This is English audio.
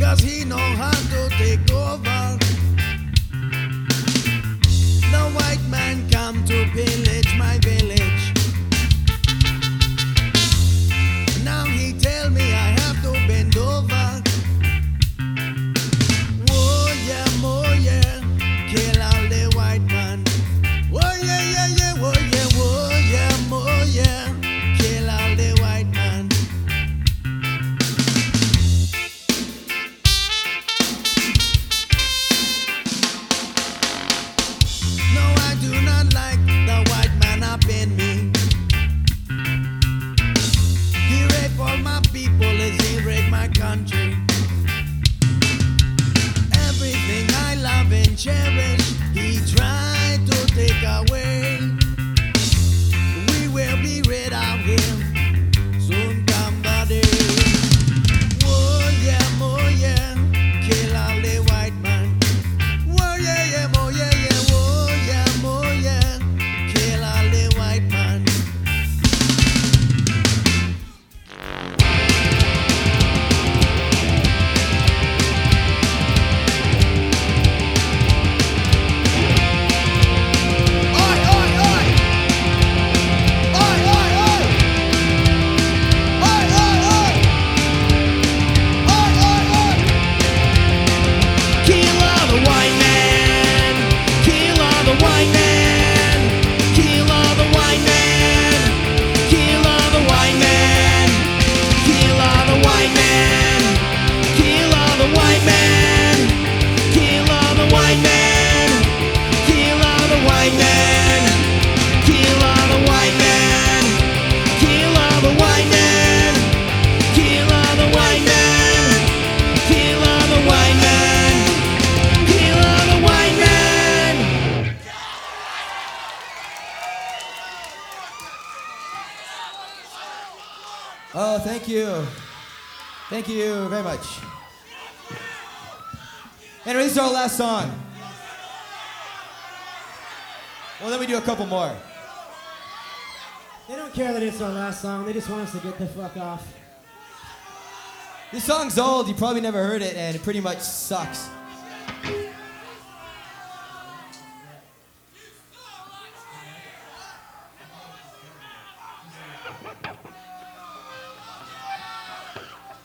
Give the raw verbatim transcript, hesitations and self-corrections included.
'cause he know how to take over. The white man come to pillage my village. Now he tell me I have to bend over. Oh yeah, oh yeah, kill all the white man. Oh yeah, yeah, yeah, oh yeah, oh yeah, oh yeah, kill all the white man. No, I do not like the white man up in me. He rape all my people as he rape my country. Everything I love and cherish, he tried to take away. We will be rid of him, soon come the day. Oh yeah, oh yeah, kill all the white man. Oh yeah, yeah, oh yeah, yeah, oh yeah, oh yeah, kill all the white man. Oi, oi, oi! Oi, oi, oi! Oi, oi, oi! Oi, oi, oi! Kill all the white man! Kill all the white man! Kill all the white man! Kill all the white man! Kill all the white man! Kill all the white man! Kill all the white man! Kill all the white man! Kill all the white man! Kill all the white man! Kill all the white man! Kill all the white man! Kill all the white man! Oh, thank you. Thank you very much. Anyway, this is our last song. Well, then we do a couple more. They don't care that it's our last song. They just want us to get the fuck off. This song's old. You probably never heard it, and it pretty much sucks.